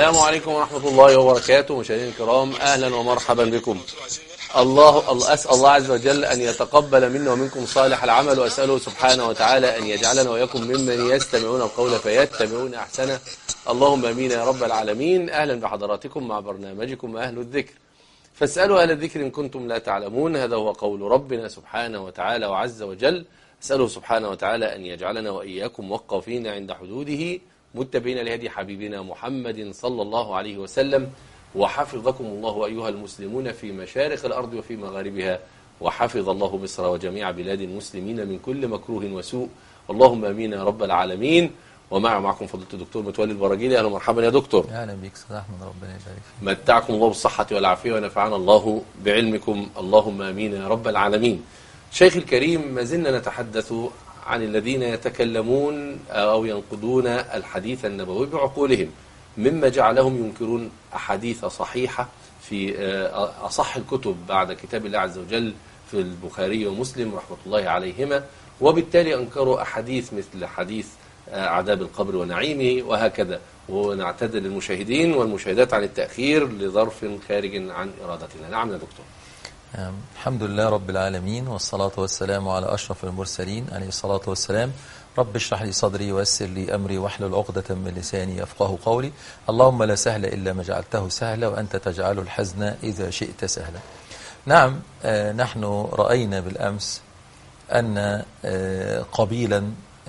السلام عليكم ورحمة الله وبركاته. مشاهدينا الكرام، أهلا ومرحبا بكم. أسأل الله عز وجل أن يتقبل منا ومنكم صالح العمل، وأسأله سبحانه وتعالى أن يجعلنا وإياكم ممن يستمعون القول فيتبعون أحسنه. اللهم آمين يا رب العالمين. أهلا بحضراتكم مع برنامجكم أهل الذكر، فاسألوا أهل الذكر إن كنتم لا تعلمون. هذا هو قول ربنا سبحانه وتعالى وعز وجل. أسأله سبحانه وتعالى أن يجعلنا وإياكم موقفين عند حدوده، متبعين لهدي حبيبنا محمد صلى الله عليه وسلم. وحفظكم الله أيها المسلمون في مشارق الأرض وفي مغاربها، وحفظ الله مصر وجميع بلاد المسلمين من كل مكروه وسوء. اللهم آمين يا رب العالمين. ومعكم فضيلة الدكتور متولي البراجيلي. أهلا ومرحبا يا دكتور. أهلا بك صلاح، من ربنا يبارك فيك. متعكم الله بالصحة والعافية ونفعنا الله بعلمكم. اللهم آمين يا رب العالمين. شيخ الكريم، ما زلنا نتحدث عن الذين يتكلمون أو ينقدون الحديث النبوي بعقولهم، مما جعلهم ينكرون أحاديث صحيحة في أصح الكتب بعد كتاب الله عز وجل في البخاري ومسلم رحمة الله عليهما، وبالتالي أنكروا أحاديث مثل حديث عذاب القبر ونعيمه وهكذا. ونعتذر للمشاهدين والمشاهدات عن التأخير لظرف خارج عن إرادتنا. نعم يا دكتور. الحمد لله رب العالمين، والصلاة والسلام على أشرف المرسلين عليه الصلاة والسلام. رب اشرح لي صدري ويسر لي أمري واحلل عقدة من لساني يفقه قولي. اللهم لا سهل إلا ما جعلته سهلا، وأنت تجعل الحزن إذا شئت سهلا. نعم، نحن رأينا بالأمس أن قبيلا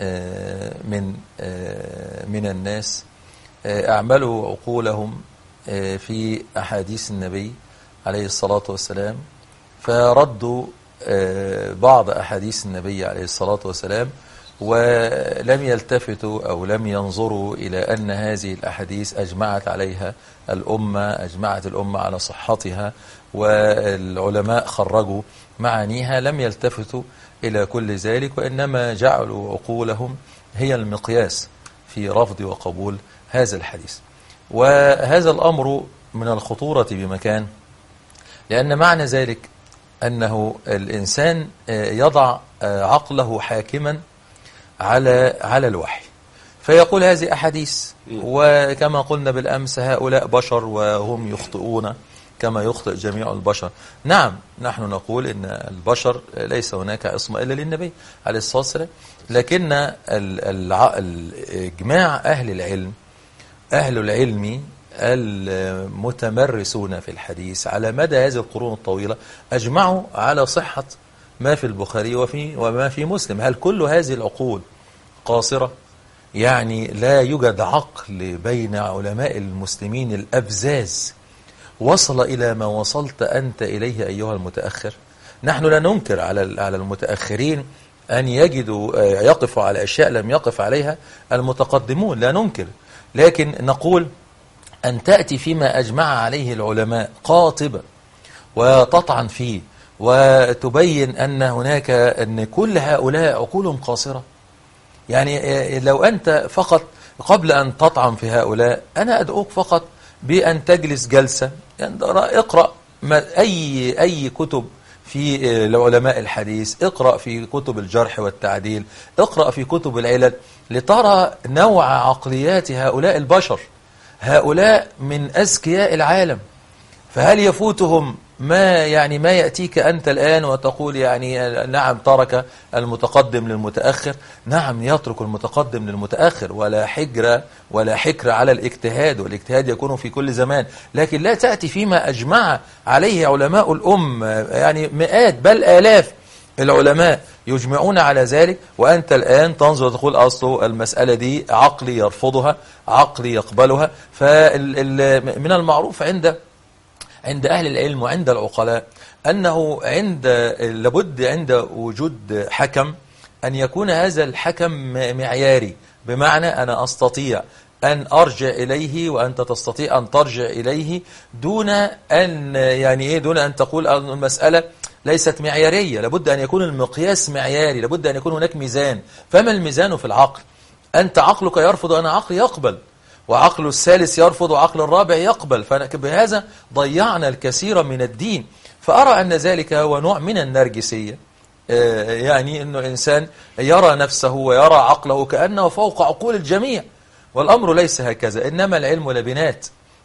من الناس أعملوا عقولهم في أحاديث النبي عليه الصلاة والسلام، فردوا بعض أحاديث النبي عليه الصلاة والسلام، ولم يلتفتوا أو لم ينظروا إلى أن هذه الأحاديث أجمعت عليها الأمة، أجمعت الأمة على صحتها، والعلماء خرجوا معانيها. لم يلتفتوا إلى كل ذلك، وإنما جعلوا عقولهم هي المقياس في رفض وقبول هذا الحديث. وهذا الأمر من الخطورة بمكان، لأن معنى ذلك أنه الإنسان يضع عقله حاكما على الوحي، فيقول هذه أحاديث، وكما قلنا بالأمس هؤلاء بشر وهم يخطئون كما يخطئ جميع البشر. نعم، نحن نقول إن البشر ليس هناك عصمة إلا للنبي عليه الصلاة والسلام، لكن إجماع أهل العلم المتمرسون في الحديث على مدى هذه القرون الطويلة أجمعوا على صحة ما في البخاري وما في مسلم. هل كل هذه العقول قاصرة؟ يعني لا يوجد عقل بين علماء المسلمين الأبزاز وصل إلى ما وصلت أنت إليه أيها المتأخر. نحن لا ننكر على المتأخرين أن يقفوا على أشياء لم يقف عليها المتقدمون، لا ننكر، لكن نقول أن تأتي فيما أجمع عليه العلماء قاطبة وتطعن فيه وتبين أن كل هؤلاء عقولهم قاصرة. يعني لو أنت فقط قبل أن تطعن في هؤلاء، أنا أدعوك فقط بأن تجلس جلسة، يعني اقرأ أي كتب في العلماء الحديث، اقرأ في كتب الجرح والتعديل، اقرأ في كتب العلل، لترى نوع عقليات هؤلاء البشر. هؤلاء من أذكياء العالم، فهل يفوتهم ما يأتيك أنت الآن وتقول نعم ترك المتقدم للمتأخر؟ نعم، يترك المتقدم للمتأخر، ولا حكر على الاجتهاد، والاجتهاد يكون في كل زمان، لكن لا تأتي فيما أجمع عليه علماء مئات بل آلاف العلماء يجمعون على ذلك، وأنت الآن تنظر وتقول أصله المسألة دي عقلي يرفضها، عقلي يقبلها. فمن المعروف عند أهل العلم وعند العقلاء أنه لابد عند وجود حكم أن يكون هذا الحكم معياري، بمعنى أنا أستطيع أن أرجع إليه وأنت تستطيع أن ترجع إليه، دون أن تقول المسألة ليست معيارية. لابد أن يكون المقياس معياري، لابد أن يكون هناك ميزان. فما الميزان في العقل؟ أنت عقلك يرفض وأنا عقلي يقبل، وعقل الثالث يرفض وعقل الرابع يقبل، فبهذا ضيعنا الكثير من الدين. فأرى أن ذلك هو نوع من النرجسية، أنه إنسان يرى نفسه ويرى عقله كأنه فوق عقول الجميع، والأمر ليس هكذا، إنما العلم لبنات،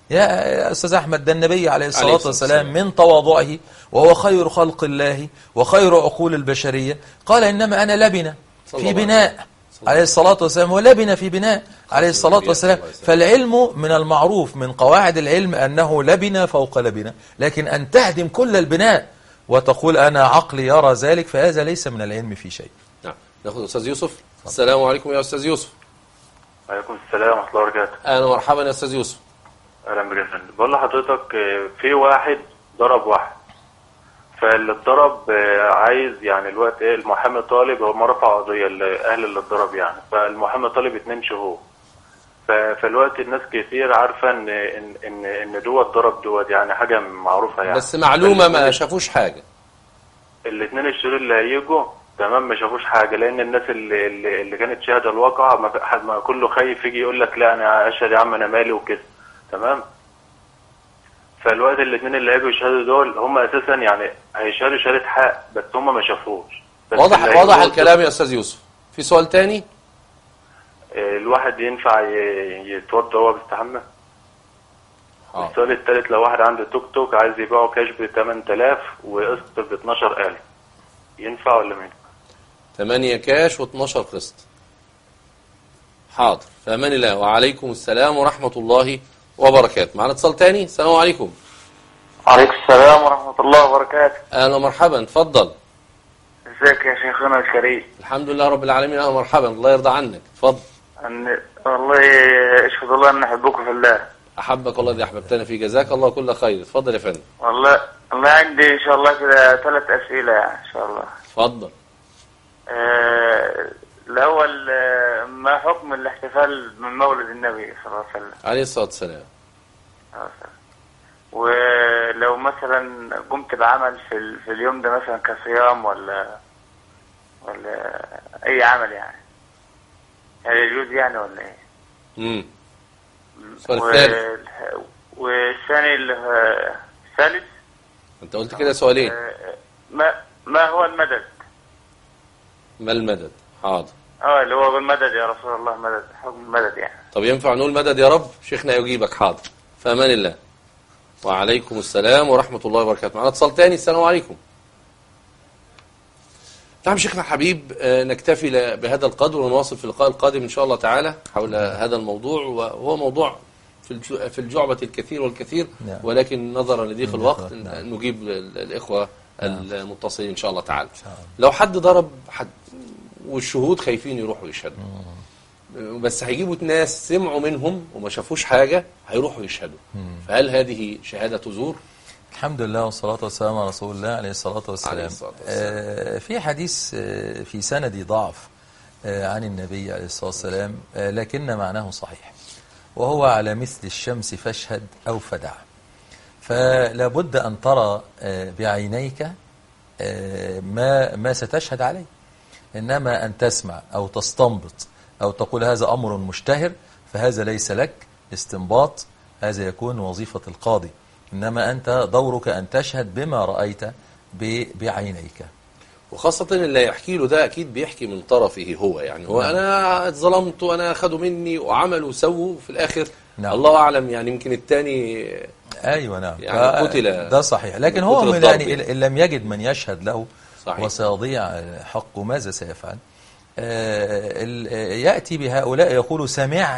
يا أستاذ أحمد، ده النبي عليه الصلاة عليه الصلاة والسلام والسلام. من تواضعه وهو خير خلق الله وخير عقول البشرية قال إنما أنا لبنة صلى في الله عليه بناء وسلم. عليه الصلاة والسلام، ولبنة في بناء عليه الصلاة الأنبياء والسلام. صلى الله عليه وسلم. فالعلم من المعروف من قواعد العلم أنه لبنة فوق لبنة، لكن أن تهدم كل البناء وتقول أنا عقلي يرى ذلك فهذا ليس من العلم في شيء. نعم. ناخذ أستاذ يوسف. السلام عليكم يا أستاذ يوسف. وعليكم السلام ورحمة الله وبركاته. أهلا ومرحبا يا أستاذ يوسف. أهلا بك يا فندم. بقول لحضرتك في واحد ضرب واحد، فاللي اتضرب عايز يعني الوقت المحامي طالب، هو ما رفع قضية لأهل اللي اتضرب يعني، فالمحامي طالب 2 شهور. فالوقت الناس كتير عارفة إن دوت ضرب دوت يعني حاجة معروفة يعني. بس معلومة ما شافوش حاجة. ال2 الشهور اللي هيجوا تمام ما شافوش حاجة، لأن الناس اللي كانت شاهدة الواقعة ما كله خايف يجي يقول لك لا أنا أشهد يا عم أنا مالي وكده تمام. فالوقت الاثنين اللي هيجوا يشهدوا دول هم اساسا يعني هيشهدوا شهاده حق، بس هم ما شافوش. واضح الكلام يا استاذ يوسف. في سؤال تاني؟ الواحد ينفع يتوضا وهو بيستحمى؟ السؤال الثالث، لو واحد عنده توك توك عايز يبيعه كاش ب 8000 وقسط ب 12000 ينفع ولا ما ينفعش؟ 8 كاش و12 قسط. حاضر، في امان الله. وعليكم السلام ورحمه الله وبركاته. معنا اتصال تاني. السلام عليكم. وعليكم السلام ورحمة الله وبركاته. اهلا ومرحبا، اتفضل. ازيك يا شيخنا الكريم؟ الحمد لله رب العالمين. اهلا ومرحبا، الله يرضى عنك، اتفضل. والله اشهد الله ان احبكم في الله. احبك الله، دي احببتنا فيه، جزاك الله كل خير. اتفضل يا فندم. والله عندي ان شاء الله كده 3 اسئله يعني ان شاء الله. اتفضل. الاول، ما حكم الاحتفال من مولد النبي صلى الله عليه وسلم عليه الصلاه والسلام؟ ولو مثلا قمت بعمل في اليوم ده مثلا كصيام ولا اي عمل يعني، هل يجوز يعني ولا ايه؟ السؤال الثالث. والثاني الثالث انت قلت كده سؤالين. ما هو المدد؟ ما المدد؟ حاضر. اللي هو بالمدد يا رسول الله، مدد، حكم المدد يعني. طب ينفع نقول مدد يا رب؟ شيخنا يجيبك. حاضر، في امان الله. وعليكم السلام ورحمة الله وبركاته. معنا اتصال تاني. السلام عليكم. نعم شيخنا الحبيب، نكتفي بهذا القدر ونواصل في اللقاء القادم إن شاء الله تعالى حول هذا الموضوع، وهو موضوع في الجعبة الكثير والكثير، ولكن نظرا لضيق الوقت نجيب الإخوة المتصلين إن شاء الله تعالى. لو حد ضرب حد والشهود خايفين يروحوا يشهدوا، بس هيجيبوا ناس سمعوا منهم وما شافوش حاجة هيروحوا يشهدوا، فهل هذه شهادة زور؟ الحمد لله والصلاة والسلام على رسول الله عليه الصلاة والسلام. في حديث في سندي ضعف عن النبي عليه الصلاة والسلام، لكن معناه صحيح، وهو على مثل الشمس فاشهد أو فدع. فلا بد أن ترى بعينيك ما ستشهد عليه، إنما أن تسمع أو تستنبط أو تقول هذا أمر مشتهر فهذا ليس لك استنباط، هذا يكون وظيفة القاضي، إنما أنت دورك أن تشهد بما رأيت بعينيك. وخاصة اللي يحكي له ده أكيد بيحكي من طرفه هو، يعني هو أنا اتظلمت وأنا أخذوا مني وعملوا وسووا في الآخر. الله أعلم، يعني يمكن الثاني أيوة نعم يعني قتل. ده صحيح، لكن هو من يعني إن لم يجد من يشهد له صحيح. وسيضيع حقه ماذا سيفعل؟ يأتي بهؤلاء يقول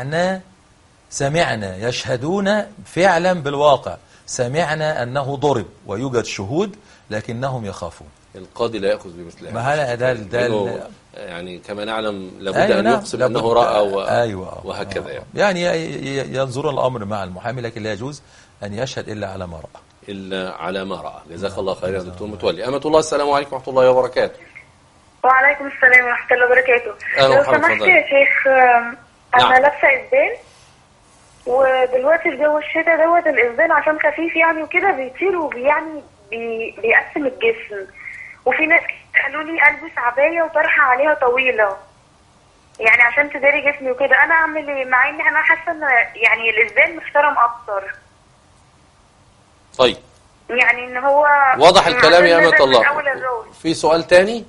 سمعنا يشهدون فعلا بالواقع، سمعنا أنه ضرب ويوجد شهود لكنهم يخافون. القاضي لا يأخذ بمثل ما هذا ده يعني كما نعلم لابد أن يقسم أنه رأى وهكذا يعني ينظر الأمر مع المحامي، لكن لا يجوز أن يشهد إلا على ما رأى. إلا على ما رأى. جزاك الله خيرا يا دكتور متولي. أمة الله، السلام عليكم ورحمة الله وبركاته. وعليكم السلام ورحمة الله وبركاته. لو سمحت يا شيخ، أنا لابسة إسدال، ودلوقتي الجو الشتاء دوت الإسدال عشان خفيف يعني وكده بيطير ويعني بيقسم الجسم، وفي ناس قالوا لي ألبس عباية وطرحة عليها طويلة يعني عشان تداري جسمي وكده. أنا أعمل إيه مع إن أنا حاسة إن يعني الإسدال محترم أكتر؟ طيب يعني إن هو واضح الكلام يا أمة الله. في سؤال تاني؟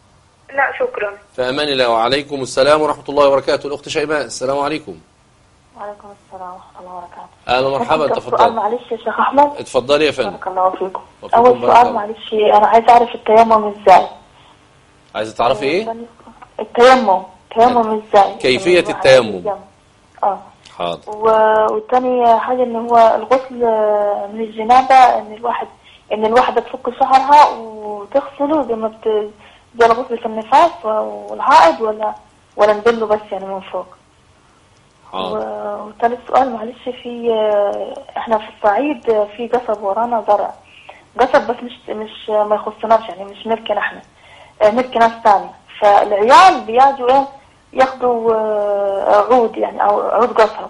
لا شكرا. في أمان الله. وعليكم السلام ورحمة الله وبركاته. الأخت شيماء، السلام عليكم. وعليكم السلام ورحمة الله وبركاته. اهلا ومرحبا، سؤال تفضل. معلش يا شيخ أحمد. اتفضلي يا فندم. بارك الله فيكم. وفيكم أول بارك سؤال الله. معلش، أنا عايز أعرف التيمم إزاي؟ عايزه تعرفي ايه؟ التيمم إزاي؟ كيفية التيمم. حاضر. والتاني حاجة إن هو الغسل من الجنابة، إن الواحدة تفك شعرها وتغسله زي الغسل في النفاس والحائض، ولا نبله بس يعني من فوق. وثالث سؤال معلش، احنا في الصعيد في قصب ورانا زرع، قصب بس مش ما يخصناش، يعني مش ملكنا احنا، ملك ناس ثانيه. فالعيال بيجوا ياخدوا عود، يعني او عود قصب،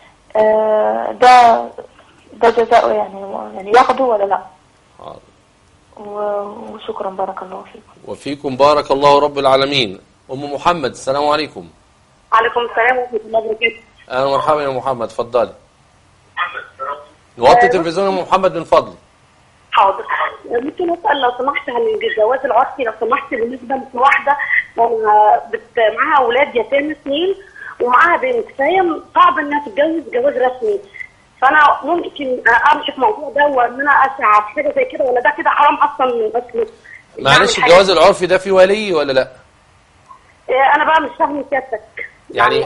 ده جزاء يعني ياخدوا ولا لا؟ حاضر. وشكرا، بارك الله فيكم. وفيكم بارك الله رب العالمين. ام محمد، السلام عليكم. عليكم السلام ورحمة الله وبركاته. اهلا ومرحبا يا محمد، اتفضلي. نوطي التلفزيون يا محمد من فضل. حاضر. ممكن اسال لو سمحت عن الجواز العرفي لو سمحت، بالنسبه لواحده معاها اولاد يتامى 2 ومعاها بنت، فهي صعب انها تتجوز جواز رسمي، فانا ممكن امشي في الموضوع ده وان انا اسعى في حاجه زي كده، ولا ده كده حرام اصلا اصلا؟ معلش، الجواز العرفي ده فيه ولي ولا لا؟ انا بقى مش فاهمه سيادتك. يعني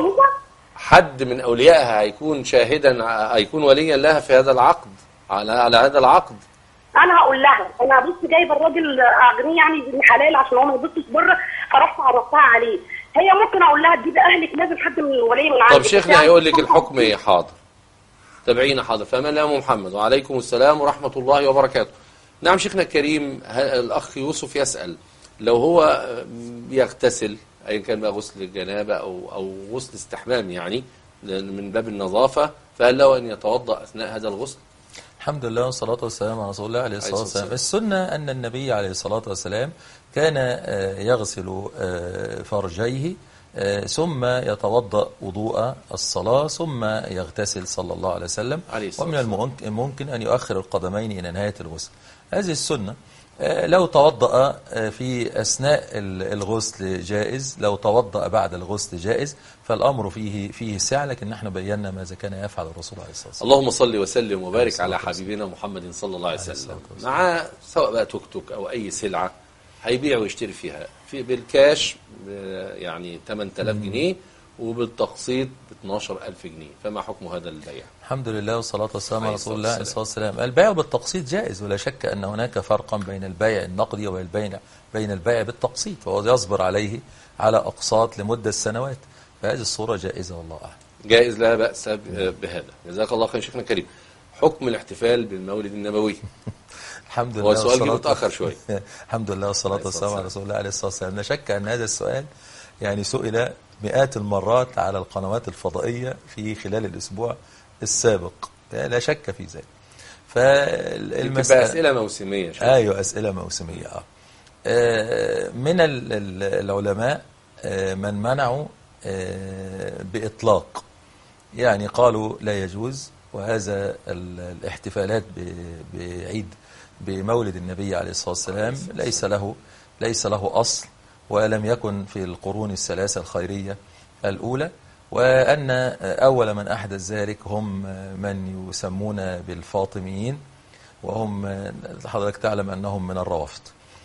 حد من اوليائها هيكون شاهدا، هيكون وليا لها في هذا العقد، على هذا العقد؟ انا هقول لها، انا بص جايبه الراجل اغنيه يعني ابن حلال عشان هو ما يبصش بره، فرحت عرفتها عليه. هي ممكن اقول لها تجيب اهلك، لازم حد من الولي من عندك. طب شيخنا هيقول لك الحكم ايه. حاضر، تابعينا. حاضر. فامان الله يا محمد. وعليكم السلام ورحمه الله وبركاته. نعم شيخنا الكريم، الاخ يوسف يسال، لو هو بيغتسل ايا كان بقى غسل الجنابه او غسل استحمام، يعني من باب النظافه، فهل له ان يتوضا اثناء هذا الغسل؟ الحمد لله والصلاة والسلام على رسول الله عليه الصلاة والسلام. السنة أن النبي عليه الصلاة والسلام كان يغسل فرجيه ثم يتوضأ وضوء الصلاة ثم يغتسل صلى الله عليه وسلم، ومن الممكن أن يؤخر القدمين إلى نهاية الغسل. هذه السنة. لو توضأ في أثناء الغسل جائز، لو توضأ بعد الغسل جائز، فالأمر فيه سعة، لكن نحن بينا ماذا كان يفعل الرسول عليه الصلاة والسلام. اللهم صل وسلم وبارك على حبيبنا محمد صلى الله عليه وسلم. مع سواء بقى توك توك أو أي سلعة هيبيع ويشتري فيها بالكاش يعني 8000 جنيه وبالتقسيط ب 12000 جنيه، فما حكم هذا البيع؟ الحمد لله والصلاة والسلام على رسول الله عليه الصلاة والسلام. البيع بالتقسيط جائز، ولا شك أن هناك فرقا بين البيع النقدي وبين البيع بالتقسيط، وهو يصبر عليه على أقساط لمدة سنوات، فهذه الصورة جائزة والله أعلم. جائز، لا بأس بهذا. جزاك الله خير شيخنا الكريم. حكم الاحتفال بالمولد النبوي؟ الحمد لله. هو سؤال جه متأخر شوية. الحمد لله والصلاة والسلام على رسول الله عليه الصلاة والسلام. لا شك أن هذا السؤال يعني سئل مئات المرات على القنوات الفضائية في خلال الأسبوع السابق، لا شك في ذلك. فالمسألة أسئلة موسمية. أيوة، أسئلة موسمية. من العلماء من منعوا بإطلاق، يعني قالوا لا يجوز، وهذا الاحتفالات بعيد بمولد النبي عليه الصلاة والسلام ليس له أصل، ولم يكن في القرون الثلاثة الخيرية الأولى، وأن أول من أحدث ذلك هم من يسمون بالفاطميين، وهم حضرتك تعلم أنهم من الروافض.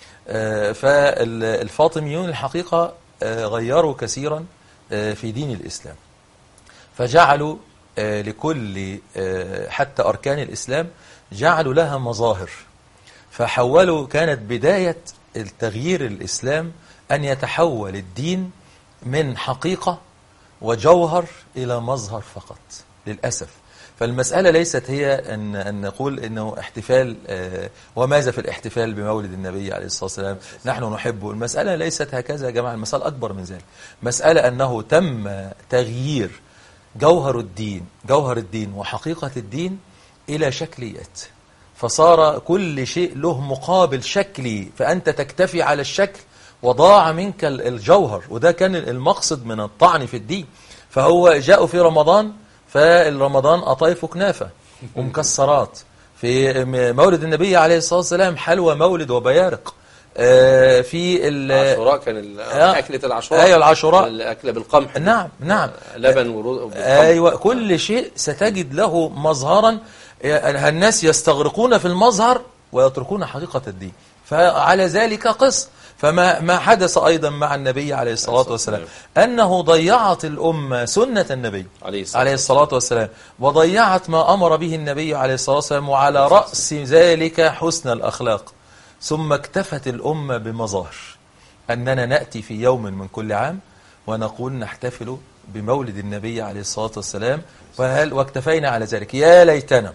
فالفاطميون الحقيقة غيروا كثيرا في دين الإسلام، فجعلوا لكل حتى أركان الإسلام جعلوا لها مظاهر، فحولوا، كانت بداية التغيير الإسلام أن يتحول الدين من حقيقة وجوهر إلى مظهر فقط للأسف. فالمسألة ليست هي أن نقول أنه احتفال وماذا في الاحتفال بمولد النبي عليه الصلاة والسلام نحن نحبه. المسألة ليست هكذا يا جماعة، المسألة أكبر من ذلك. مسألة أنه تم تغيير جوهر الدين وحقيقة الدين إلى شكليات، فصار كل شيء له مقابل شكلي، فأنت تكتفي على الشكل وضاع منك الجوهر، وده كان المقصد من الطعن في الدين. فهو جاءوا في رمضان، فالرمضان قطايف وكنافة ومكسرات، في مولد النبي عليه الصلاة والسلام حلوى مولد وبيارق، في العاشوراء كان أكلة العاشوراء. أيوة العاشوراء. الأكلة بالقمح. نعم نعم. لبن ورز. أيوة كل شيء ستجد له مظهرا، الناس يستغرقون في المظهر ويتركون حقيقة الدين، فعلى ذلك قص. فما حدث أيضا مع النبي عليه الصلاة والسلام أنه ضيعت الأمة سنة النبي عليه الصلاة والسلام، وضيعت ما أمر به النبي عليه الصلاة والسلام، وعلى رأس ذلك حسن الأخلاق. ثم اكتفت الأمة بمظاهر، أننا نأتي في يوم من كل عام ونقول نحتفل بمولد النبي عليه الصلاة والسلام، واكتفينا على ذلك. يا ليتنا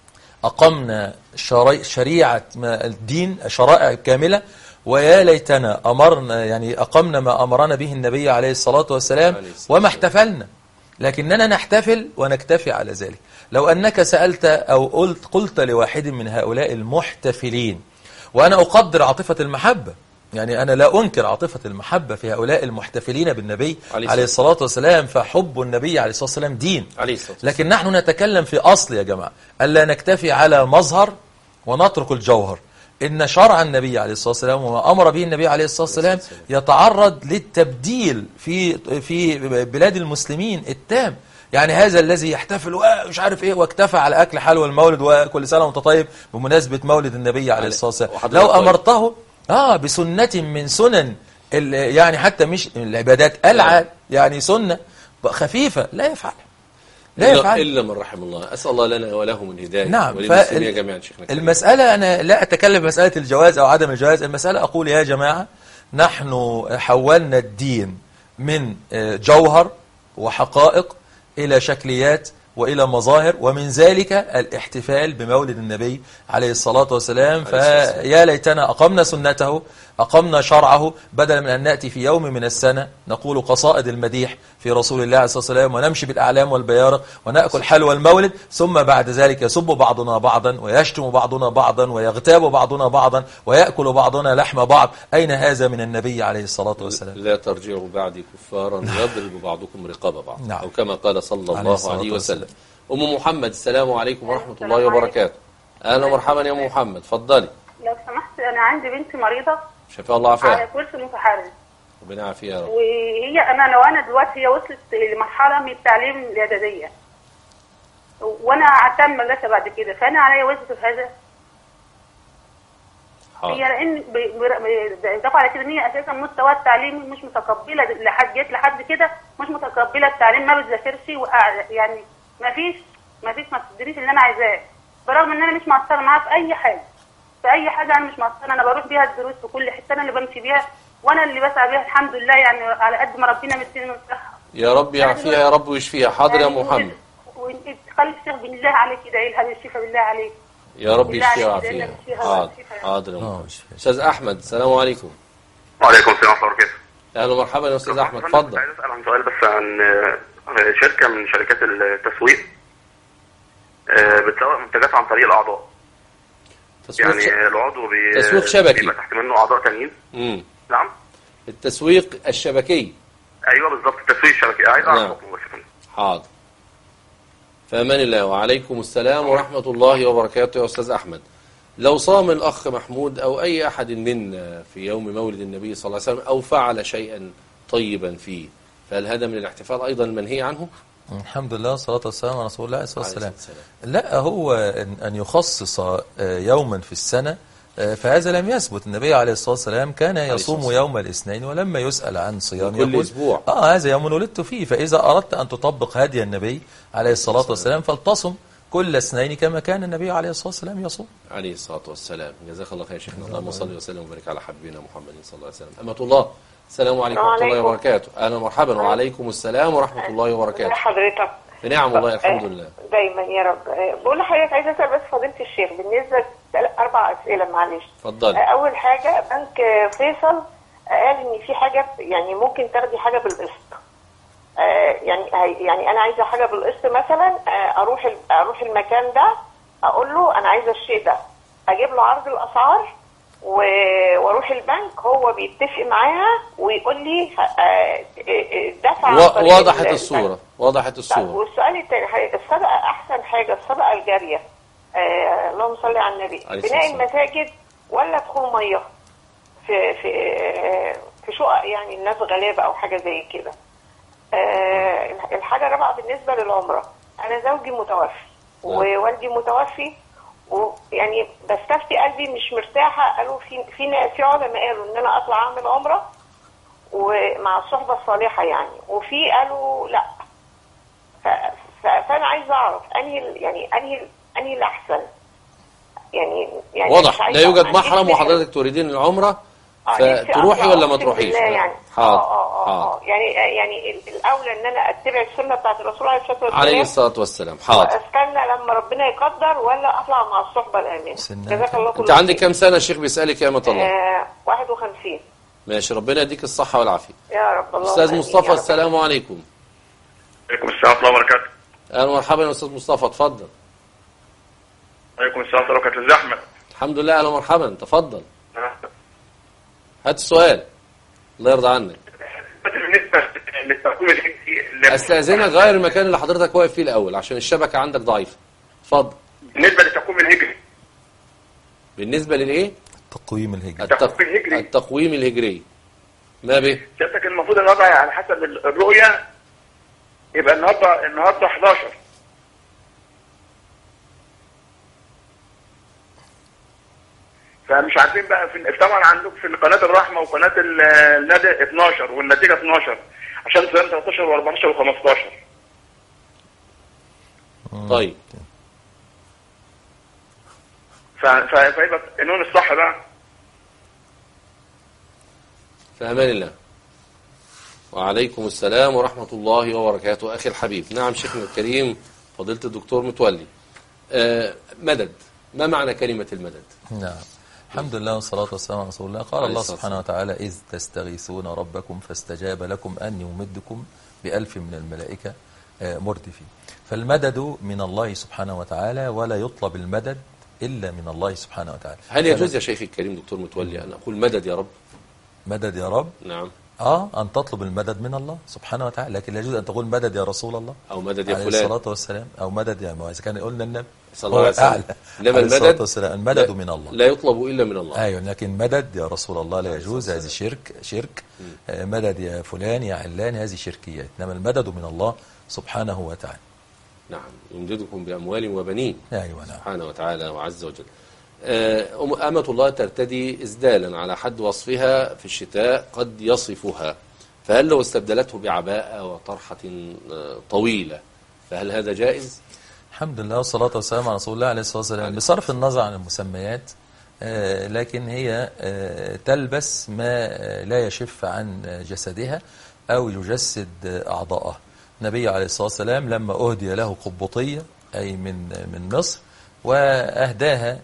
أقمنا شريعة الدين، شرائع كاملة، ويا ليتنا أقمنا ما أمرنا به النبي عليه الصلاة والسلام وما احتفلنا، لكننا نحتفل ونكتفي على ذلك. لو أنك سألت أو قلت لواحد من هؤلاء المحتفلين، وأنا أقدر عاطفة المحبة، يعني أنا لا أنكر عاطفة المحبة في هؤلاء المحتفلين بالنبي عليه الصلاة والسلام، فحب النبي عليه الصلاة والسلام دين، لكن نحن نتكلم في أصل يا جماعة، ألا نكتفي على مظهر ونترك الجوهر. إن شرع النبي عليه الصلاة والسلام وما أمر به النبي عليه الصلاة والسلام يتعرض للتبديل في بلاد المسلمين التام. يعني هذا الذي يحتفل مش عارف ايه واكتفى على أكل حلوى المولد وكل سنة وانت طيب بمناسبة مولد النبي عليه الصلاة والسلام، لو أمرته بسنة من سنن يعني حتى مش العبادات يعني سنة خفيفة لا يفعل إلا من رحم الله. أسأل الله لنا وله من هداية. نعم. وللمسلمين جميعا. شيخنا المسألة أنا لا أتكلم مسألة الجواز أو عدم الجواز، المسألة أقول يا جماعة نحن حولنا الدين من جوهر وحقائق إلى شكليات وإلى مظاهر، ومن ذلك الاحتفال بمولد النبي عليه الصلاة والسلام. فيا ليتنا أقمنا سنته، أقمنا شرعه، بدلا من أن نأتي في يوم من السنة نقول قصائد المديح في رسول الله عليه الصلاة والسلام، ونمشي بالأعلام والبيارق ونأكل حلوى المولد، ثم بعد ذلك يسب بعضنا بعضا ويشتم بعضنا بعضا ويغتاب بعضنا بعضا ويأكل بعضنا لحم بعض. أين هذا من النبي عليه الصلاة والسلام؟ لا ترجعوا بعدي كفارا يضرب بعضكم رقاب بعض، أو كما قال صلى الله عليه وسلم. أم محمد، السلام عليكم ورحمة الله وبركاته. أهلا ومرحبا يا أم محمد، اتفضلي. لو سمحت، أنا عندي بنتي مريضة شفاء الله عافية على كرسي متحرك، ربنا يعافيها يا رب. وهي أنا دلوقتي هي وصلت لمرحلة من التعليم الإعدادية، وأنا عتام مدرسة بعد كده، فأنا عليا وظيفة في هذا. هي لأن إضافة على كده إن هي أساسا مستوى التعليمي مش متقبلة، جت لحد كده مش متقبلة التعليم، ما بتذاكرش، يعني ما بتدريش اللي أنا عايزاه، برغم إن أنا مش مقصرة معاها في أي حاجة. أنا مش مقصرة، أنا بروح بيها الدروس في كل حتة، أنا اللي بمشي بيها وأنا اللي بسعى بيها الحمد لله، يعني على قد ما ربنا مديني من الصحة. يا رب يعافيها يا رب ويشفيها. حاضر يا أم محمد. وأنت تخلي الشيخ بالله عليك يدعي لها بالشفاء بالله عليك. يا رب يشفيها ويعافيها. حاضر يا أم. أستاذ أحمد، السلام عليكم. وعليكم السلام ورحمة الله وبركاته. أهلا ومرحبا يا أستاذ أحمد، اتفضل. عايز أسأل عن سؤال بس عن شركة من شركات التسويق بتسوق منتجات عن طريق الأعضاء. يعني العضو تسويق شبكي بيبقى تحت منه أعضاء تانيين. نعم. التسويق الشبكي. أيوه بالظبط، التسويق الشبكي. عايز أعرف حكمه بس. حاضر. فأمان الله. وعليكم السلام ورحمة الله وبركاته يا أستاذ أحمد. لو صام الأخ محمود أو أي أحد منا في يوم مولد النبي صلى الله عليه وسلم أو فعل شيئا طيبا فيه، فهل هذا من الاحتفال أيضا المنهي عنه؟ الحمد لله والصلاة والسلام على رسول الله عليه الصلاة والسلام. لا، هو أن يخصص يوما في السنة فهذا لم يثبت. النبي عليه الصلاة والسلام كان يصوم يوم الاثنين، ولما يسأل عن صيام كل أسبوع هذا يوم ولدت فيه. فإذا أردت أن تطبق هدي النبي عليه الصلاة والسلام فلتصم كل اثنين كما كان النبي عليه الصلاة والسلام يصوم عليه الصلاة والسلام. جزاك الله خير يا شيخنا. اللهم صل وسلم وبارك على حبيبنا محمد صلى الله عليه وسلم. أمة الله، السلام عليكم ورحمة الله وبركاته. أهلا ومرحبا. وعليكم السلام ورحمة الله وبركاته. حضرتك بنعم والله الحمد لله. دايما يا رب. بقول لحضرتك عايزه اسال بس فضيله الشيخ بالنسبه 4 اسئله معلش. اتفضلي. اول حاجه بنك فيصل قال ان في حاجه يعني ممكن تاخدي حاجه بالقسط. يعني انا عايزه حاجه بالقسط مثلا، اروح المكان ده اقول له انا عايزه الشيء ده، اجيب له عرض الاسعار واروح البنك، هو بيتفق معاها ويقول لي دفع. وضحت الصورة. والسؤال الثاني، الصدقة أحسن حاجة الصدقة الجارية، اللهم صل على النبي، بناء المساجد ولا دخول مية؟ في شقق يعني الناس غلابه او حاجه زي كده. الحاجه الرابعه بالنسبه للعمره، انا زوجي متوفي ووالدي متوفي، ويعني بستفتي قلبي مش مرتاحه. قالوا في علماء قالوا ان انا اطلع اعمل عمره ومع الصحبه الصالحه يعني، وفي قالوا لا. فانا عايزه اعرف انهي الاحسن يعني واضح لا يوجد محرم وحضرتك تريدين العمره، فتروحي ولا ما تروحيش؟ يعني حاضر. يعني الاولى ان انا اتبع السنه بتاعت الرسول عليه الصلاه والسلام حاضر، واستنى لما ربنا يقدر، ولا اطلع مع الصحبه الامنه. جزاك الله كل انت عندك كام سنه الشيخ بيسالك يا امه الله؟ 51. ماشي، ربنا يديك الصحه والعافيه يا رب. الله استاذ مصطفى، السلام عليكم. عليكم السلام ورحمه الله وبركاته. اهلا ومرحبا يا استاذ مصطفى، اتفضل. عليكم السلام ورحمه الله وبركاته. ازي احمد؟ الحمد لله، اهلا ومرحبا، تفضل. هات السؤال، الله يرضى عنك. بالنسبه للتقويم الهجري، استاذنك غير المكان اللي حضرتك واقف فيه الاول عشان الشبكه عندك ضعيفه. اتفضل. بالنسبه للتقويم الهجري، بالنسبه للايه؟ التقويم الهجري. التقويم الهجري ما به؟ سيادتك المفروض الوضع على حسب الرؤيه يبقى النهارده 11، فمش عارفين بقى طبعا عندك في قناه الرحمه وقناه الندى 12 والنتيجه 12 عشان صيام 13 و14 و15. طيب فيبقى النون الصح بقى. في امان الله. وعليكم السلام ورحمه الله وبركاته اخي الحبيب. نعم شيخنا الكريم فضيله الدكتور متولي. مدد، ما معنى كلمه المدد؟ نعم، الحمد لله والصلاة والسلام على رسول الله. قال الله سبحانه وتعالى: إذ تستغيثون ربكم فاستجاب لكم أني أمدكم ب1000 من الملائكة مردفين. فالمدد من الله سبحانه وتعالى، ولا يطلب المدد إلا من الله سبحانه وتعالى. هل يجوز يا شيخي الكريم دكتور متولي أن أقول مدد يا رب؟ مدد يا رب؟ نعم. أن تطلب المدد من الله سبحانه وتعالى، لكن لا يجوز أن تقول مدد يا رسول الله أو مدد يا فلان عليه الصلاة والسلام، أو مدد يا ما إذا كان قلنا النبي صلى الله عليه وسلم. إنما المدد من الله لا يطلب إلا من الله. أيوة، لكن مدد يا رسول الله لا يجوز، هذه شرك. مدد يا فلان يا علان هذه شركيات، إنما المدد من الله سبحانه وتعالى. نعم، يمددكم بأموال وبنين. أيوة نعم. سبحانه وتعالى وعز وجل. أمة الله ترتدي إسدالا على حد وصفها في الشتاء قد يصفها، فهل لو استبدلته بعباءة وطرحة طويلة فهل هذا جائز؟ الحمد لله والصلاة والسلام على رسول الله عليه الصلاة والسلام. بصرف النظر عن المسميات، لكن هي تلبس ما لا يشف عن جسدها أو يجسد أعضاءها. النبي عليه الصلاة والسلام لما أهدي له قبطية أي من مصر وأهداها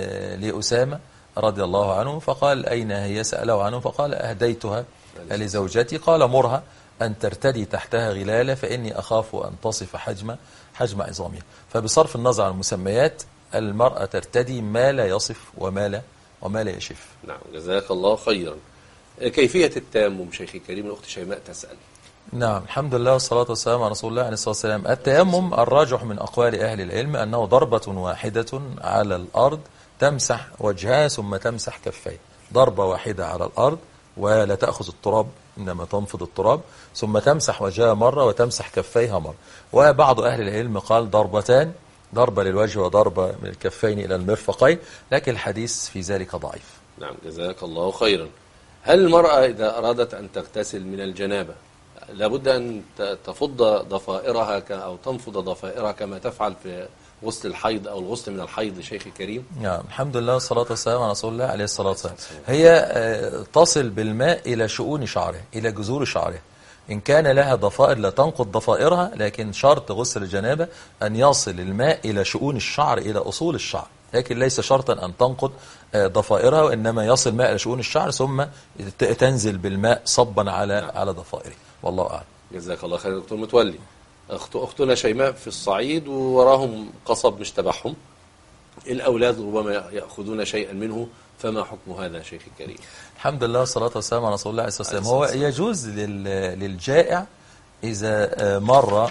لأسامة رضي الله عنه، فقال: أين هي؟ سأله عنه فقال: أهديتها لزوجتي. قال: مرها أن ترتدي تحتها غلالة فإني أخاف أن تصف حجم عظامها. فبصرف النظر عن المسميات، المرأة ترتدي ما لا يصف وما لا يشف. نعم، جزاك الله خيرا. كيفية التيمم شيخي الكريم؟ الأخت شيماء تسأل. نعم، الحمد لله والصلاة والسلام على رسول الله عليه الصلاة والسلام. التيمم الراجح من أقوال أهل العلم أنه ضربة واحدة على الأرض تمسح وجهها ثم تمسح كفيه، ضربة واحدة على الأرض ولا تأخذ التراب، إنما تنفض التراب، ثم تمسح وجهها مرة وتمسح كفيها مرة. وبعض أهل العلم قال ضربتان، ضربة للوجه وضربة من الكفين إلى المرفقين، لكن الحديث في ذلك ضعيف. نعم، جزاك الله خيرا. هل المرأة إذا أرادت أن تغتسل من الجنابة لابد أن تفض ضفائرها أو تنفض ضفائرها كما تفعل في غسل الحيض أو الغسل من الحيض شيخ الكريم؟ نعم، الحمد لله والصلاة والسلام على رسول الله عليه الصلاة والسلام. هي تصل بالماء إلى شؤون شعرها، إلى جذور شعرها. إن كان لها ضفائر لا تنقض ضفائرها، لكن شرط غسل الجنابة أن يصل الماء إلى شؤون الشعر، إلى أصول الشعر، لكن ليس شرطا أن تنقض ضفائرها، وإنما يصل الماء إلى شؤون الشعر ثم تنزل بالماء صبا على ضفائره. والله أعلم. جزاك الله خير دكتور متولي. أختنا شيماء في الصعيد ووراهم قصب مش تبعهم، الأولاد ربما يأخذون شيئا منه، فما حكم هذا شيخ الكريم؟ الحمد لله والصلاة والسلام على رسول الله عليه الصلاة والسلام. هو يجوز للجائع إذا مر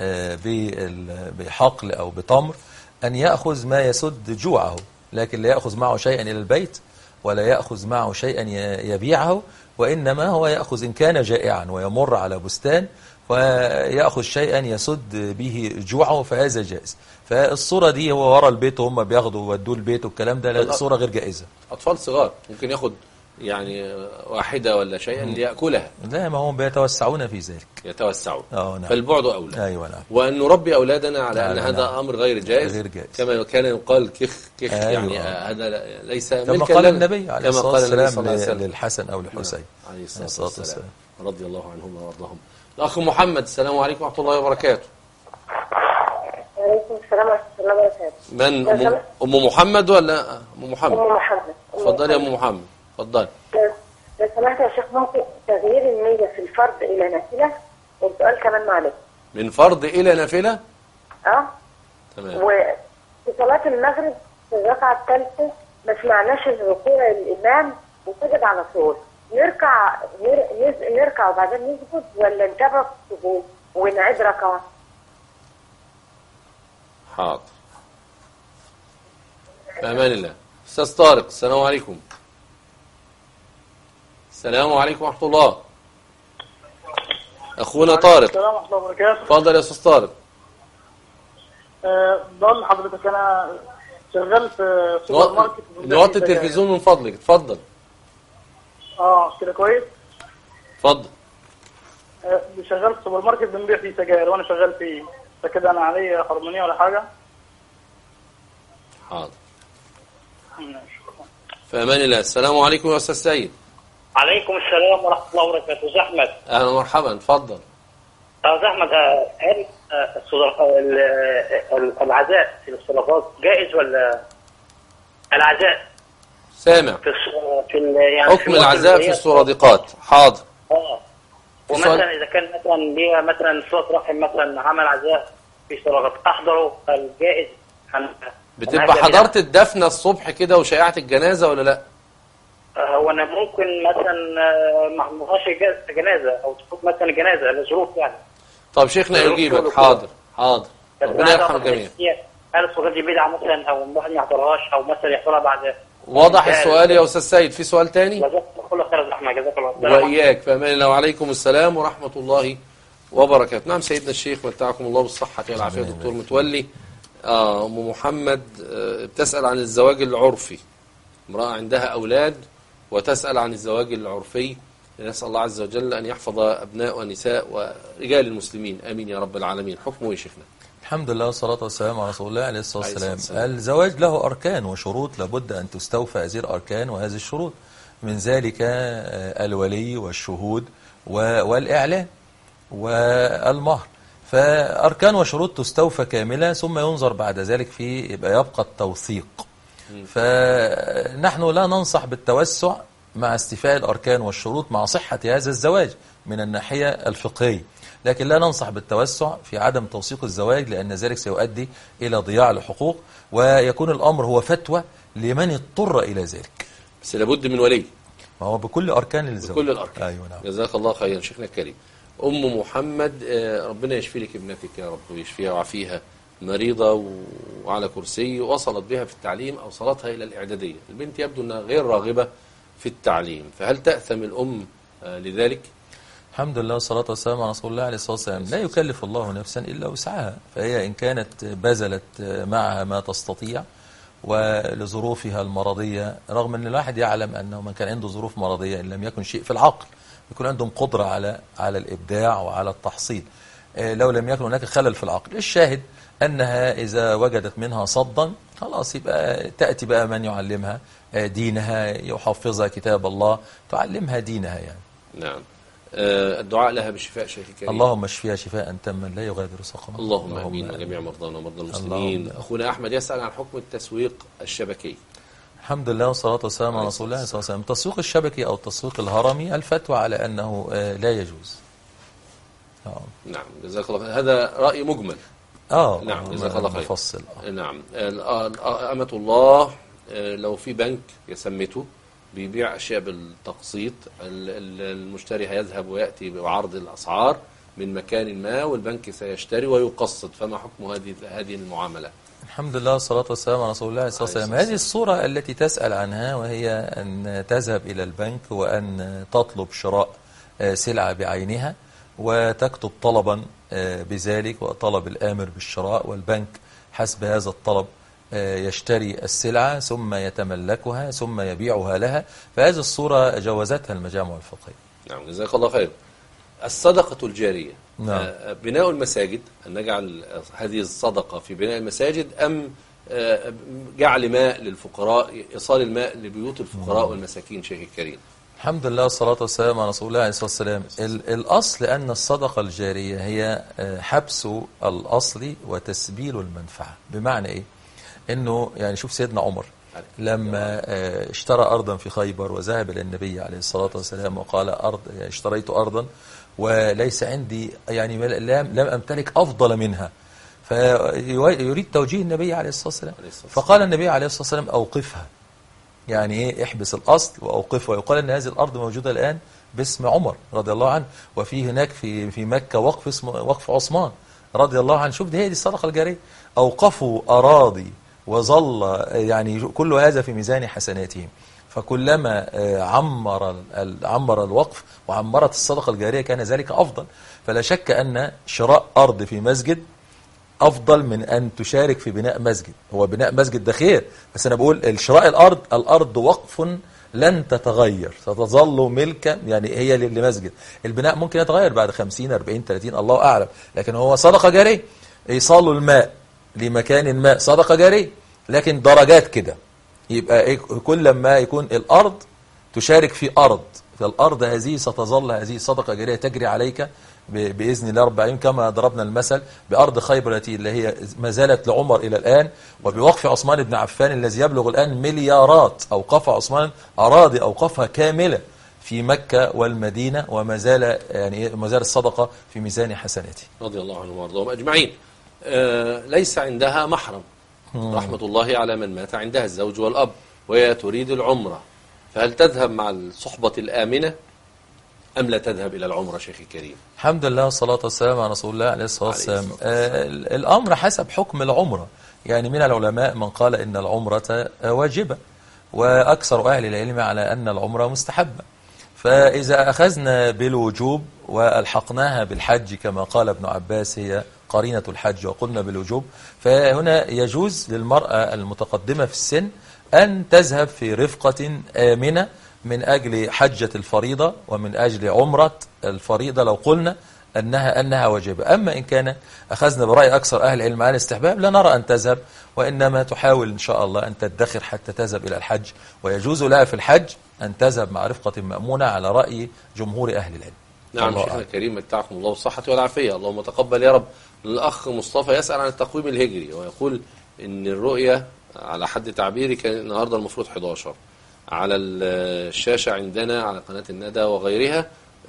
بحقل أو بتمر أن يأخذ ما يسد جوعه، لكن لا يأخذ معه شيئا إلى البيت ولا يأخذ معه شيئا يبيعه، وإنما هو يأخذ إن كان جائعا ويمر على بستان ويأخذ شيئا يسد به جوعه فهذا جائز. فالصورة دي هو ورا البيت وهم بياخدوا وودوه البيت والكلام ده، لا، صورة غير جائزة. أطفال صغار ممكن ياخد يعني واحدة ولا شيئا ليأكلها. لا، ما هم بيتوسعون في ذلك. يتوسعون. نعم. فالبعد أولى. أيوة نعم. وأن نربي أولادنا على أن هذا نعم. أمر غير جائز. غير جائز. كما كان يقال كخ كخ. أيوة. يعني هذا ليس كما ملكا قال لنا. النبي عليه كما الصلاة قال النبي والسلام صلى الله عليه وسلم للحسن أو للحسين عليه الصلاة والسلام رضي الله عنهم وارضاهم. الأخ محمد، السلام عليكم ورحمة الله وبركاته. وعليكم السلام ورحمة الله وبركاته. من أم محمد ولا أم محمد؟ أم محمد. اتفضلي يا أم محمد، اتفضلي. لو سمحت يا شيخ، ممكن تغيير النية في الفرض إلى نافلة؟ والسؤال كمان معلش. من فرض إلى نافلة؟ تمام. وفي صلاة المغرب في الركعة الثالثة ما سمعناش الركوع الإمام وسجد على طول، نركع وبعدين نسجد ولا نتابع السجود ونعيد ركعة؟ حاضر. بأمان الله. أستاذ طارق، السلام عليكم. السلام عليكم ورحمة الله. أخونا طارق. السلام ورحمة الله وبركاته. اتفضل يا أستاذ طارق. بقول لحضرتك أنا شغال في سوبر ماركت. نوطي التلفزيون من فضلك، اتفضل. كده كويس؟ اتفضل. شغال في سوبر ماركت بنبيع فيه سجاير وأنا شغال فيه، فكده أنا علي حرمانية ولا حاجة؟ حاضر. في أمان الله. السلام عليكم يا أستاذ سيد. عليكم السلام ورحمة الله وبركاته. زحمة. أهلا ومرحبا، اتفضل. زحمة، هل العزاء في الصلوات جائز ولا العزاء؟ سامع. يعني حكم العزاء في السرادقات. حاضر. ومثلا إذا كان مثلا ليها مثلا صلة رحم مثلا عمل عزاء في السرادقات أحضره الجائز؟ بتبقى حضرت الدفنة الصبح كده وشيعت الجنازة ولا لا؟ هو أنا ممكن مثلا ما احضرهاش جنازة أو تفوت مثلا جنازة لظروف يعني. طب شيخنا يجيبك. حاضر حاضر. ربنا يرحم الجميع. هل الصلاة دي بدعة مثلا أو الواحد ما يحضرهاش أو مثلا يحضرها بعد؟ واضح السؤال يا أستاذ سيد. في سؤال تاني؟ جزاك الله خير. زحمة، جزاك الله. وإياك. فأمان الله. وعليكم السلام ورحمة الله وبركاته. نعم سيدنا الشيخ، متعكم الله بالصحة والعافية. دكتور متولي. أم محمد بتسأل عن الزواج العرفي. امرأة عندها أولاد وتسأل عن الزواج العرفي. نسأل الله عز وجل أن يحفظ أبناء ونساء ورجال المسلمين، آمين يا رب العالمين. حكمه يا شيخنا؟ الحمد لله والصلاة والسلام على رسول الله عليه الصلاة والسلام. الزواج له أركان وشروط لابد أن تستوفى هذه الأركان وهذه الشروط، من ذلك الولي والشهود والإعلان والمهر. فأركان وشروط تستوفى كاملة، ثم ينظر بعد ذلك يبقى التوثيق. فنحن لا ننصح بالتوسع مع استيفاء الأركان والشروط مع صحة هذا الزواج من الناحية الفقهية، لكن لا ننصح بالتوسع في عدم توثيق الزواج، لأن ذلك سيؤدي إلى ضياع الحقوق، ويكون الأمر هو فتوى لمن اضطر إلى ذلك. بس لابد من ولي. ما هو بكل أركان الزواج. بكل الأركان. أيوة نعم. جزاك الله خيرا شيخنا الكريم. أم محمد، ربنا يشفي لك ابنتك يا رب ويشفيها ويعافيها، مريضة وعلى كرسي، وصلت بها في التعليم أوصلتها إلى الإعدادية. البنت يبدو أنها غير راغبة في التعليم، فهل تأثم الأم لذلك؟ الحمد لله والصلاة والسلام على رسول الله عليه الصلاة والسلام. لا يكلف الله نفسا إلا وسعها، فهي إن كانت بذلت معها ما تستطيع ولظروفها المرضية، رغم أن الواحد يعلم أنه من كان عنده ظروف مرضية إن لم يكن شيء في العقل يكون عندهم قدرة على الإبداع وعلى التحصيل، لو لم يكن هناك خلل في العقل. الشاهد أنها إذا وجدت منها صدا خلاص يبقى تأتي بقى من يعلمها دينها، يحفظها كتاب الله، تعلمها دينها يعني. نعم. الدعاء لها بالشفاء شيخ الكريم. اللهم اشفيها شفاء تاما لا يغادر سقما. اللهم امين وجميع مرضانا ومرضى المسلمين. اخونا احمد يسأل عن حكم التسويق الشبكي. الحمد لله والصلاة والسلام على رسول الله صلى الله عليه وسلم. التسويق الشبكي او التسويق الهرمي الفتوى على انه لا يجوز. نعم جزاك الله خير. هذا رأي مجمل. نعم جزاك الله خير. مفصل. نعم. أمة الله، لو في بنك يسمته بيبيع أشياء بالتقسيط، المشتري هيذهب ويأتي بعرض الأسعار من مكان ما، والبنك سيشتري ويقسط، فما حكم هذه المعاملة؟ الحمد لله والصلاة والسلام على رسول الله صلى الله عليه وسلم. هذه الصورة التي تسأل عنها، وهي أن تذهب إلى البنك وأن تطلب شراء سلعة بعينها وتكتب طلبا بذلك وطلب الآمر بالشراء، والبنك حسب هذا الطلب يشتري السلعة ثم يتملكها ثم يبيعها لها. فهذه الصورة جوزتها المجامع الفقهية. نعم، جزاك الله خير. الصدقة الجارية، نعم. بناء المساجد، أن نجعل هذه الصدقة في بناء المساجد أم جعل ماء للفقراء، إيصال الماء لبيوت الفقراء والمساكين شيخ الكريم؟ الحمد لله والصلاة والسلام على رسول الله عليه الصلاة والسلام. الأصل أن الصدقة الجارية هي حبس الأصل وتسبيل المنفعة. بمعنى إيه؟ إنه يعني شوف سيدنا عمر لما اشترى أرضا في خيبر وذهب إلى النبي عليه الصلاة والسلام وقال اشتريت أرضا وليس عندي يعني لم أمتلك أفضل منها، فيريد توجيه النبي عليه الصلاة والسلام، فقال النبي عليه الصلاة والسلام أوقفها. يعني إيه؟ احبس الأصل وأوقفها. ويقال أن هذه الأرض موجودة الآن باسم عمر رضي الله عنه، وفي هناك في مكة وقف اسمه وقف عثمان رضي الله عنه. شوف هذه الصدقة الجارية. أوقفوا أراضي وظل يعني كل هذا في ميزان حسناتهم. فكلما عمر الوقف وعمرت الصدقة الجارية كان ذلك أفضل. فلا شك أن شراء أرض في مسجد أفضل من أن تشارك في بناء مسجد. هو بناء مسجد ده خير، بس أنا بقول شراء الأرض وقف لن تتغير، ستظل ملكا، يعني هي لمسجد. البناء ممكن يتغير بعد 50 40 30 الله أعلم، لكن هو صدقة جارية. إيصال الماء لمكان ما صدقة جارية، لكن درجات كده. يبقى كل ما يكون الأرض تشارك في أرض، فالأرض هذه ستظل هذه صدقة جارية تجري عليك بإذن الله رب العالمين، كما ضربنا المثل بأرض خيبر التي اللي هي ما زالت لعمر إلى الآن، وبوقف عثمان بن عفان الذي يبلغ الآن مليارات. أوقف عثمان أراضي أوقفها كاملة في مكة والمدينة، وما زال يعني ما زال الصدقة في ميزان حسناته رضي الله عنهم وارضاهم أجمعين. ليس عندها محرم، رحمة الله على من مات عندها الزوج والأب، وهي تريد العمرة، فهل تذهب مع الصحبة الآمنة أم لا تذهب إلى العمرة شيخ الكريم؟ الحمد لله والصلاة والسلام على رسول الله عليه الصلاة والسلام. الأمر حسب حكم العمرة. يعني من العلماء من قال إن العمرة واجبة، وأكثر أهل العلم على أن العمرة مستحبة. فإذا أخذنا بالوجوب وألحقناها بالحج كما قال ابن عباس هي قرينة الحج وقلنا بالوجوب، فهنا يجوز للمرأة المتقدمة في السن أن تذهب في رفقة آمنة من أجل حجة الفريضة ومن أجل عمرة الفريضة لو قلنا أنها واجبة. أما إن كان أخذنا برأي أكثر أهل العلم على الاستحباب لا نرى أن تذهب، وإنما تحاول إن شاء الله أن تدخر حتى تذهب إلى الحج، ويجوز لها في الحج أن تذهب مع رفقة مأمونة على رأي جمهور أهل العلم. نعم شيخنا الكريم، متعكم الله بالصحة والعافية، اللهم تقبل يا رب. الأخ مصطفى يسأل عن التقويم الهجري، ويقول إن الرؤية على حد تعبيري كان النهاردة المفروض 11، على الشاشة عندنا على قناة الندى وغيرها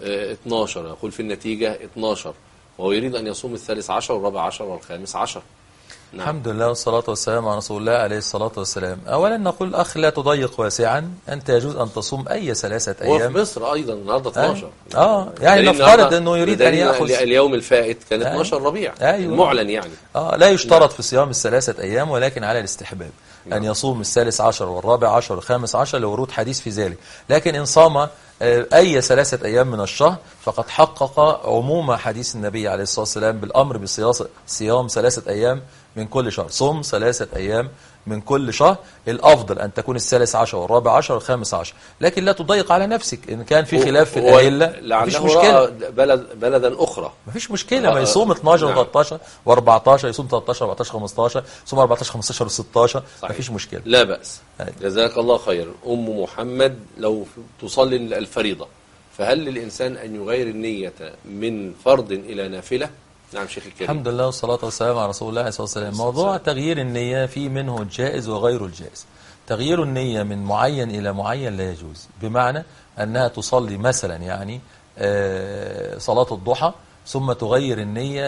12، يقول في النتيجة 12، وهو يريد أن يصوم الثالث عشر والرابع عشر والخامس عشر. نعم. الحمد لله والصلاة والسلام على رسول الله عليه الصلاة والسلام. أولا نقول أخ لا تضيق واسعا، أنت يجوز أن تصوم أي 3 أيام. وفي مصر أيضا النهاردة 12. يعني نفترض أنه يريد أن يأخذ اليوم الفائت كان 12 ربيع المعلن يعني. لا يشترط في صيام ال3 أيام، ولكن على الاستحباب أن يصوم الثالث عشر والرابع عشر والخامس عشر لورود حديث في ذلك. لكن إن صام أي 3 أيام من الشهر فقد حقق عموم حديث النبي عليه الصلاة والسلام بالأمر بصيام 3 أيام من كل شهر. صم 3 أيام من كل شهر. الأفضل أن تكون الثالث عشر والرابع عشر والخامس عشر، لكن لا تضيق على نفسك. إن كان في خلاف في الأدلة مفيش مشكلة. بلدا أخرى مفيش مشكلة، ما يصوم 12 و13 و14، يصوم 13 14 15، يصوم 14 15 و16، مفيش مشكلة، لا بأس. جزاك الله خير. أم محمد لو تصلي الفريضة، فهل للإنسان أن يغير النية من فرض إلى نافلة؟ نعم شيخ الكريم. الحمد لله والصلاة والسلام على رسول الله عليه الصلاة والسلام. موضوع تغيير النية في منه الجائز وغير الجائز. تغيير النية من معين إلى معين لا يجوز، بمعنى أنها تصلي مثلا يعني صلاة الضحى ثم تغير النية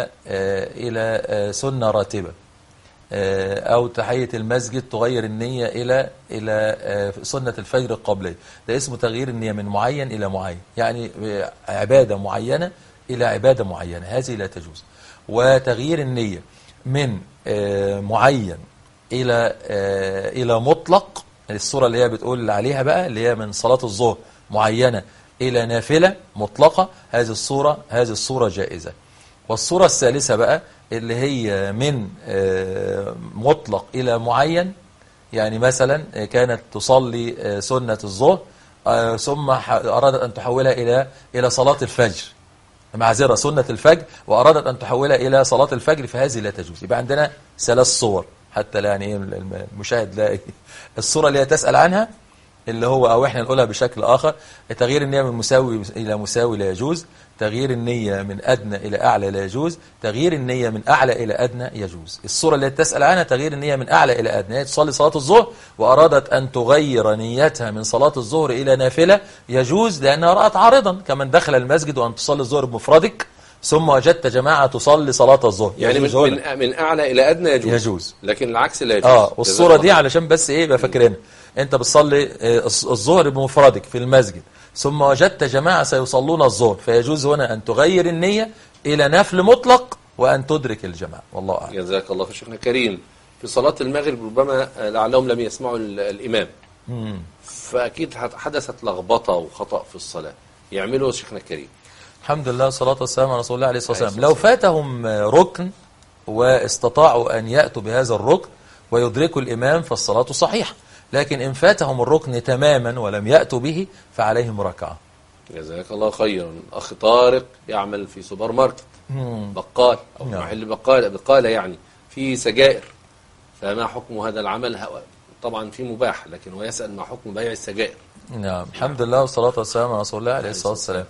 إلى سنة راتبة، أو تحية المسجد تغير النية إلى سنة الفجر القبلية. ده اسمه تغيير النية من معين إلى معين، يعني عبادة معينة إلى عبادة معينة، هذه لا تجوز. وتغيير النية من معين إلى مطلق، الصورة اللي هي بتقول عليها بقى اللي هي من صلاة الظهر معينة إلى نافلة مطلقة، هذه الصورة جائزة. والصورة الثالثة بقى اللي هي من مطلق إلى معين، يعني مثلا كانت تصلي سنة الظهر ثم أرادت أن تحولها إلى صلاة الفجر، معذرة سنة الفجر، وأرادت أن تحولها إلى صلاة الفجر، فهذه لا تجوز. يبقى عندنا 3 صور حتى لا يعني المشاهد لا الصورة اللي هي تسأل عنها اللي هو أو إحنا نقولها بشكل آخر، تغيير النية من مساوي إلى مساوي لا يجوز، تغيير النية من أدنى إلى أعلى لا يجوز، تغيير النية من أعلى إلى أدنى يجوز. الصورة اللي تسأل عنها تغيير النية من أعلى إلى أدنى، هي تصلي صلاة الظهر وأرادت أن تغير نيتها من صلاة الظهر إلى نافلة يجوز، لأنها رأت عارضا كمن دخل المسجد وأن تصلي الظهر بمفردك ثم وجدت جماعة تصلي صلاة الظهر، يعني من أعلى إلى أدنى يجوز. لكن العكس لا يجوز. والصورة دي علشان بس إيه يبقى فاكرينها، أنت بتصلي الظهر بمفردك في المسجد ثم وجدت جماعة سيصلون الظهر، فيجوز هنا أن تغير النية إلى نفل مطلق وأن تدرك الجماعة. والله أعلم. جزاك الله خير شيخنا كريم. في صلاة المغرب ربما لعلهم لم يسمعوا الإمام، فأكيد حدثت لخبطة وخطأ في الصلاة، يعملوا شيخنا كريم؟ الحمد لله والصلاة والسلام على رسول الله عليه الصلاة والسلام. لو فاتهم ركن واستطاعوا أن يأتوا بهذا الركن ويدركوا الإمام فالصلاة صحيحة، لكن إن فاتهم الركن تماما ولم يأتوا به فعليهم ركعة. جزاك الله خيرا. أخي طارق يعمل في سوبر ماركت، بقال أو محل بقالة يعني في سجائر، فما حكم هذا العمل؟ طبعا في مباح، لكن هو يسأل ما حكم بيع السجائر. نعم الحمد لله والصلاة والسلام على رسول الله عليه الصلاة والسلام.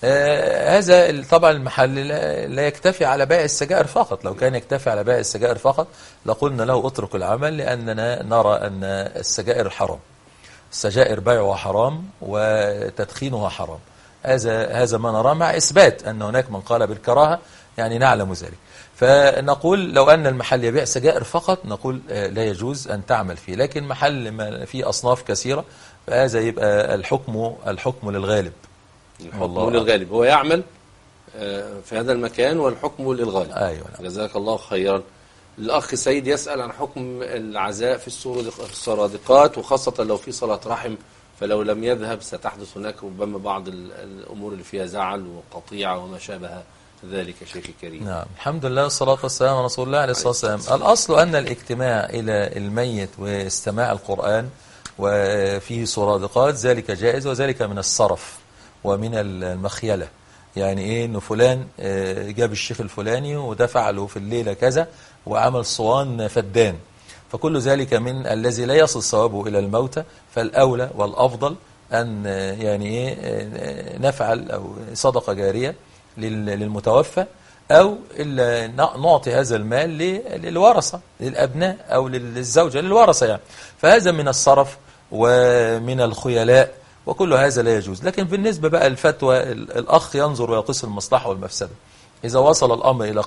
هذا طبعا المحل لا يكتفي على بيع السجائر فقط، لو كان يكتفي على بيع السجائر فقط لقلنا له اترك العمل، لأننا نرى أن السجائر حرام، السجائر بيعها حرام وتدخينها حرام، هذا ما نرى، مع إثبات أن هناك من قال بالكراهة، يعني نعلم ذلك. فنقول لو أن المحل يبيع سجائر فقط نقول لا يجوز أن تعمل فيه، لكن محل فيه أصناف كثيرة فهذا يبقى الحكم للغالب. الحكم للغالب، هو يعمل في هذا المكان والحكم للغالب. أيوة. جزاك الله خيرا. الأخ سيد يسأل عن حكم العزاء في السرادقات، وخاصة لو في صلاة رحم، فلو لم يذهب ستحدث هناك ربما بعض الأمور اللي فيها زعل وقطيعة وما شابه ذلك. شيخ الكريم. نعم الحمد لله والصلاة والسلام على رسول الله عليه الصلاة والسلام. الأصل أن الاجتماع إلى الميت واستماع القرآن وفيه سرادقات ذلك جائز، وذلك من الصرف ومن المخيلة. يعني إيه إنه فلان جاب الشيخ الفلاني ودفع له في الليلة كذا وعمل صوان فدان، فكل ذلك من الذي لا يصل ثوابه إلى الموتى، فالأولى والأفضل أن يعني إيه نفعل أو صدقة جارية للمتوفى، أو إلا نعطي هذا المال للورثة، للأبناء أو للزوجة للورثة يعني. فهذا من الصرف ومن الخيلاء، وكل هذا لا يجوز. لكن بالنسبة بقى الفتوى، الأخ ينظر ويقيس المصلحة والمفسدة. إذا وصل الأمر إلى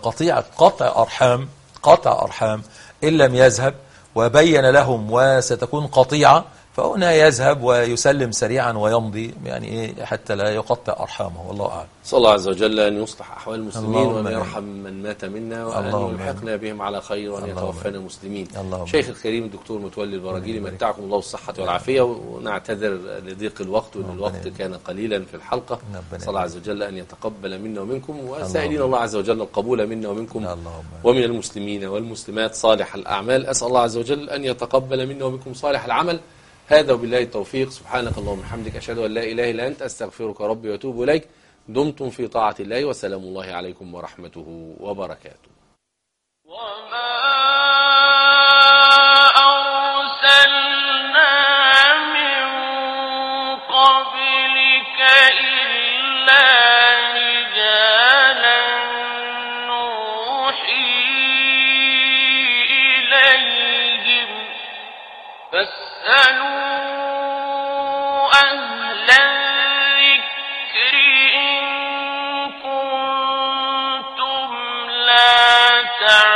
قطع أرحام إن لم يذهب وبين لهم وستكون قطيعة، فهنا يذهب ويسلم سريعا ويمضي، يعني إيه حتى لا يقطع أرحامه. والله أعلم. صلى الله عز وجل أن يصلح أحوال المسلمين وأن يرحم من مات منا وأن يلحقنا بهم على خير وأن يتوفانا مسلمين. شيخ الكريم الدكتور متولي البراجيلي، متعكم الله الصحة والعافية، ونعتذر لضيق الوقت وأن الوقت كان قليلا في الحلقة. صلى الله عز وجل أن يتقبل منا ومنكم، وسائلين الله عز وجل القبول منا ومنكم ومن المسلمين والمسلمات صالح الأعمال. أسأل الله عز وجل أن يتقبل منا ومنكم صالح العمل. هذا وبالله التوفيق. سبحانك اللهم وبحمدك، أشهد أن لا إله إلا أنت، أستغفرك ربي وأتوب إليك. دمتم في طاعة الله، وسلام الله عليكم ورحمته وبركاته. وما أرسلنا من قبلك إلا رجالا نوحي إليهم، فاسألوا أهل الذكر إن كنتم لا تعلمون.